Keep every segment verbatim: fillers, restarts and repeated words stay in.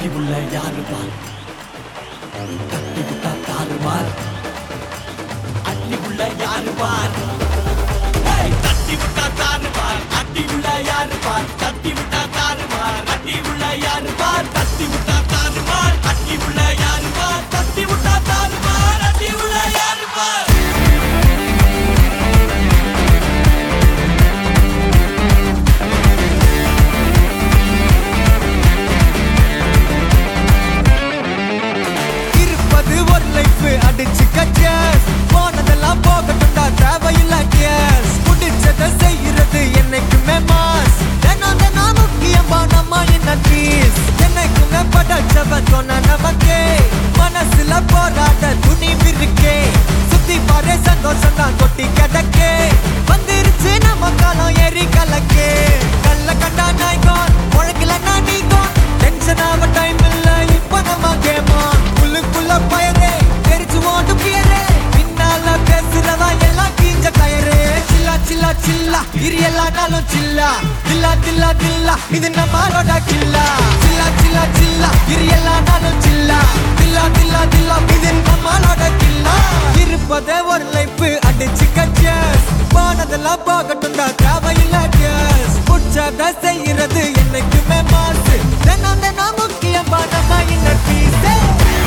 தட்டி உள்ள யாரு பார் தட்டி விட்டா தாறு மார் அட்டி உள்ள யாரு பார் தட்டி விட்டா தாறு மார் அட்டி உள்ள யாரு பார் தட்டி விட்டா தாறு மார் அட்டி உள்ள யாரு பார் தட்டி விட்டா தாறு மார் அட்டி உள்ள யாரு பார் தட்டி விட்டா தாறு மார் அட்டி உள்ள யாரு பார் அடிச்சு கச்சஸ் போனதெல்லாம் போகட்டும்டா தேவையில்ல கேஸ் புடிச்சதை செய்யறது என்னைக்குமே மாஸ் தினம் தினம் முக்கியமா நம்ம என்ன பீஸ் என்னைக்குமே படைச்சவ சொன்ன நமக்கே மனசுல போராட்ட துணிவு இருக்கே சுத்தி பாரு சந்தோஷம் தான் கொட்டி கிடக்கே வந்துருச்சு நம்ம காலம் ஏறி கலக்கே கல்ல கண்டா நாய்கோன் உழக்கலன்னா நீகோன் டென்ஷன் ஆக டைம் இல்ல இப்ப நம்ம கேமா உள்ளுக்குள்ள பயரே பின்னால பேசுறவா எல்லாம் கீஞ்ச கயரே சில்லா சில்லா சில்லா இரு எல்லா நாளும் சில்லா தில்லா தில்லா தில்லா இது நம்மளோட கில்லா சில்லா சில்லா சில்லா இரு எல்லா நாளும் சில்லா தில்லா தில்லா தில்லா இது நம்மளோட கில்லா இருப்பதே ஒரு லைஃப் அடிச்சு கச்சஸ் போனதெல்லாம் போகட்டும்டா தேவையில்ல கேஸ் புடிச்சத செய்யறது என்னைக்குமே மாசு தினம் தினம் முக்கியமா நம்ம இன்னர் பீஸே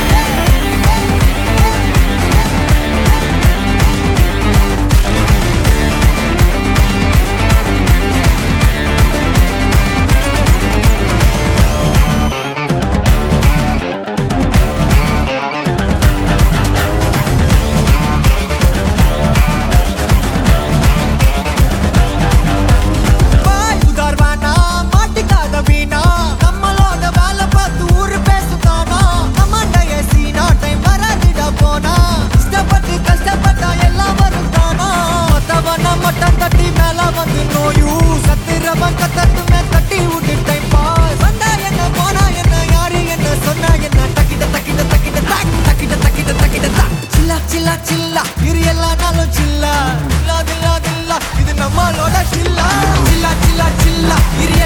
சில்லா இரு எல்லா நாளும் சில்லா தில்லா தில்லா தில்லா இது நம்மளோட சில்லா சில்லா சில்லா சில்லா இரு